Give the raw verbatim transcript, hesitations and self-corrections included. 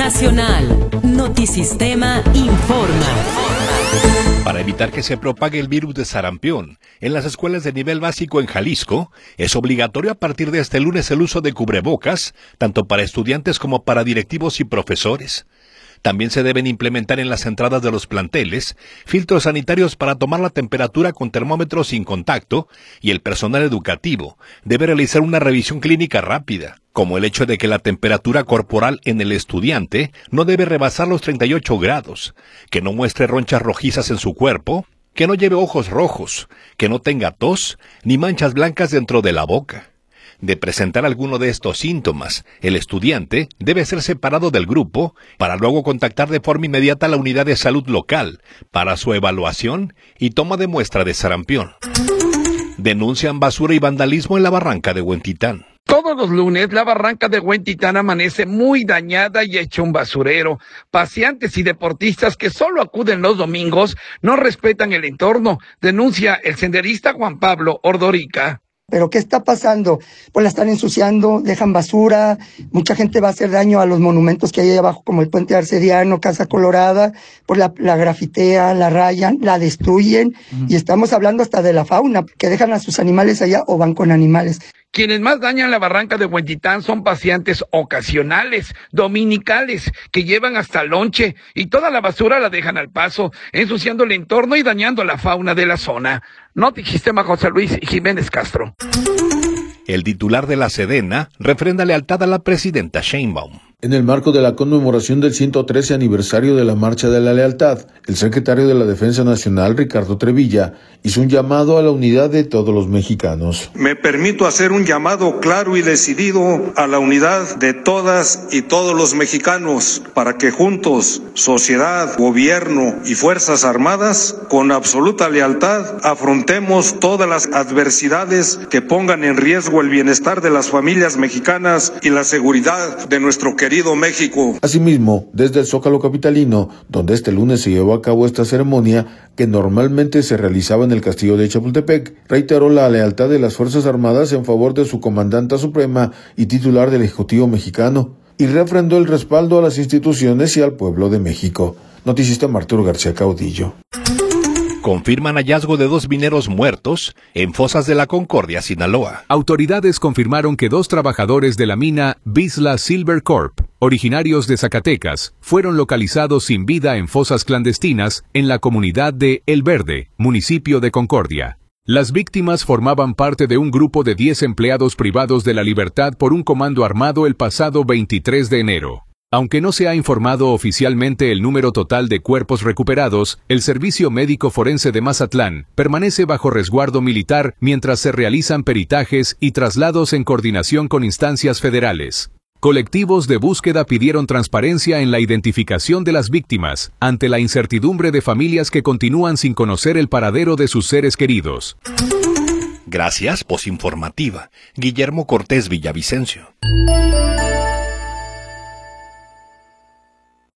Nacional. Notisistema informa. Para evitar que se propague el virus de sarampión, en las escuelas de nivel básico en Jalisco, es obligatorio a partir de este lunes el uso de cubrebocas, tanto para estudiantes como para directivos y profesores. También se deben implementar en las entradas de los planteles filtros sanitarios para tomar la temperatura con termómetros sin contacto, y el personal educativo debe realizar una revisión clínica rápida, como el hecho de que la temperatura corporal en el estudiante no debe rebasar los treinta y ocho grados, que no muestre ronchas rojizas en su cuerpo, que no lleve ojos rojos, que no tenga tos ni manchas blancas dentro de la boca. De presentar alguno de estos síntomas, el estudiante debe ser separado del grupo para luego contactar de forma inmediata a la unidad de salud local para su evaluación y toma de muestra de sarampión. Denuncian basura y vandalismo en la barranca de Huentitán. Todos los lunes, la barranca de Huentitán amanece muy dañada y hecha un basurero. Paseantes y deportistas que solo acuden los domingos no respetan el entorno, denuncia el senderista Juan Pablo Ordorica. ¿Pero qué está pasando? Pues la están ensuciando, dejan basura, mucha gente va a hacer daño a los monumentos que hay ahí abajo, como el Puente Arcediano, Casa Colorada, pues la, la grafitean, la rayan, la destruyen, uh-huh. Y estamos hablando hasta de la fauna, que dejan a sus animales allá o van con animales. Quienes más dañan la barranca de Huentitán son paseantes ocasionales, dominicales, que llevan hasta lonche y toda la basura la dejan al paso, ensuciando el entorno y dañando la fauna de la zona. Notisistema José Luis Jiménez Castro. El titular de la Sedena refrenda lealtad a la presidenta Sheinbaum. En el marco de la conmemoración del ciento trece aniversario de la Marcha de la Lealtad, el secretario de la Defensa Nacional, Ricardo Trevilla, hizo un llamado a la unidad de todos los mexicanos. Me permito hacer un llamado claro y decidido a la unidad de todas y todos los mexicanos para que juntos, sociedad, gobierno y Fuerzas Armadas, con absoluta lealtad, afrontemos todas las adversidades que pongan en riesgo el bienestar de las familias mexicanas y la seguridad de nuestro querido México. Asimismo, desde el Zócalo capitalino, donde este lunes se llevó a cabo esta ceremonia, que normalmente se realizaba en el castillo de Chapultepec, reiteró la lealtad de las Fuerzas Armadas en favor de su comandanta suprema y titular del Ejecutivo mexicano, y refrendó el respaldo a las instituciones y al pueblo de México. Notisistema Arturo García Caudillo. Confirman hallazgo de dos mineros muertos en fosas de la Concordia, Sinaloa. Autoridades confirmaron que dos trabajadores de la mina Vizsla Silver Corp, originarios de Zacatecas, fueron localizados sin vida en fosas clandestinas en la comunidad de El Verde, municipio de Concordia. Las víctimas formaban parte de un grupo de diez empleados privados de la libertad por un comando armado el pasado veintitrés de enero. Aunque no se ha informado oficialmente el número total de cuerpos recuperados, el Servicio Médico Forense de Mazatlán permanece bajo resguardo militar mientras se realizan peritajes y traslados en coordinación con instancias federales. Colectivos de búsqueda pidieron transparencia en la identificación de las víctimas, ante la incertidumbre de familias que continúan sin conocer el paradero de sus seres queridos. Gracias, posinformativa. Guillermo Cortés Villavicencio.